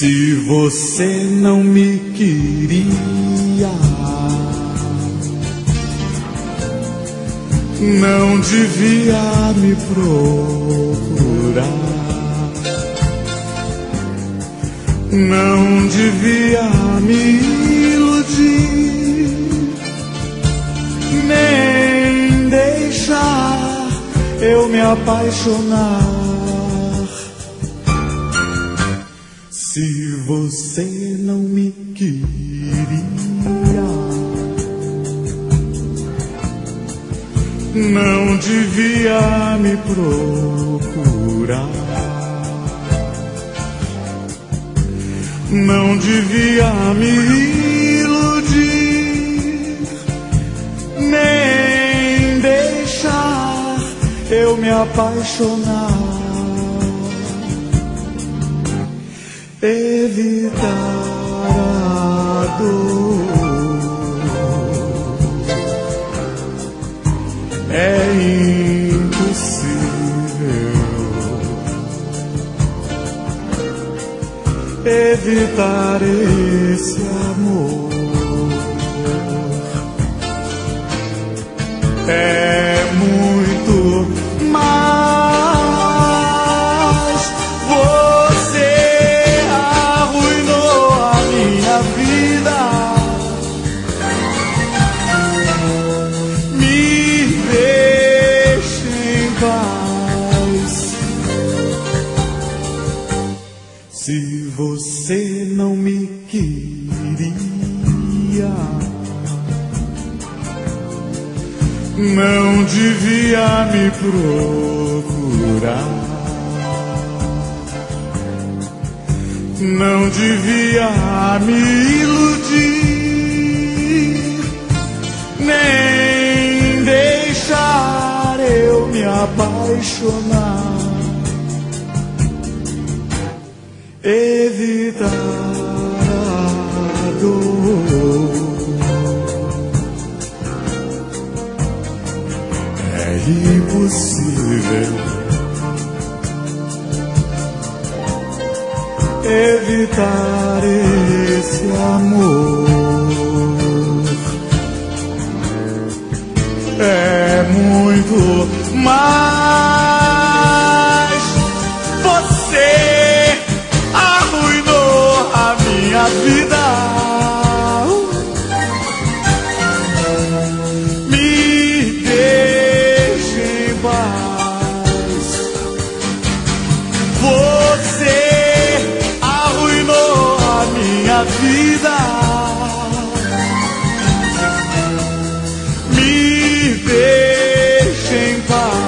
Se você não me queria, não devia me procurar, não devia me iludir, nem deixar eu me apaixonar. Se você não me queria, não devia me procurar, não devia me iludir, nem deixar eu me apaixonar. Evitar a dor é impossível. Evitar esse amor é muito mais. Se você não me queria, não devia me procurar, não devia me iludir, nem deixar eu me apaixonar. Evitar a dor é impossível. Evitar esse amor é muito mais. Você arruinou a minha vida, me deixe em paz. Você arruinou a minha vida, me deixe em paz.